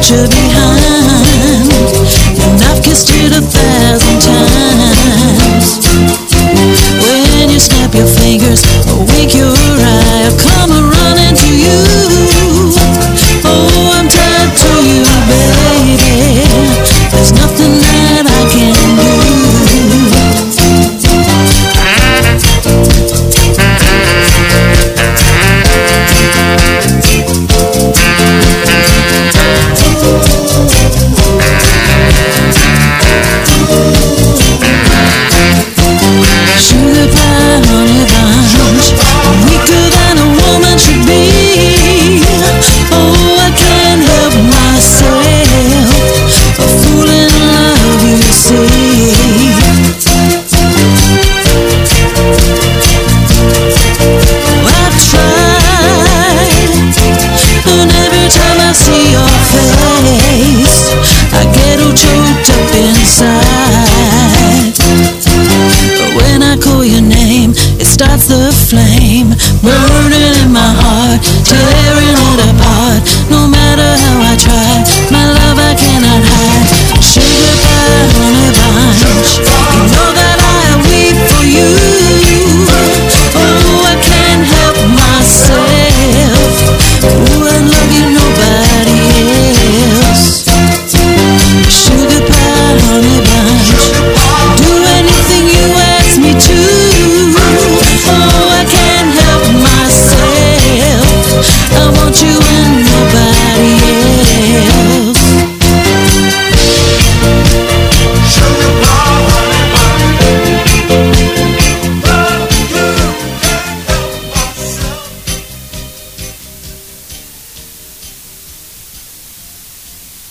picture behind, and I've kissed it 1,000 times. When you snap your fingers or wink your eye, I'll come running to you. Oh, I'm tied to you, baby. There's nothing that I can do. Sugar pie, honey bunch, weaker than a woman should be. Oh, I can't help myself, a fool in love, you see. I've tried, and every time I see your face, I get all choked up inside. But when I call your name, it starts the flame.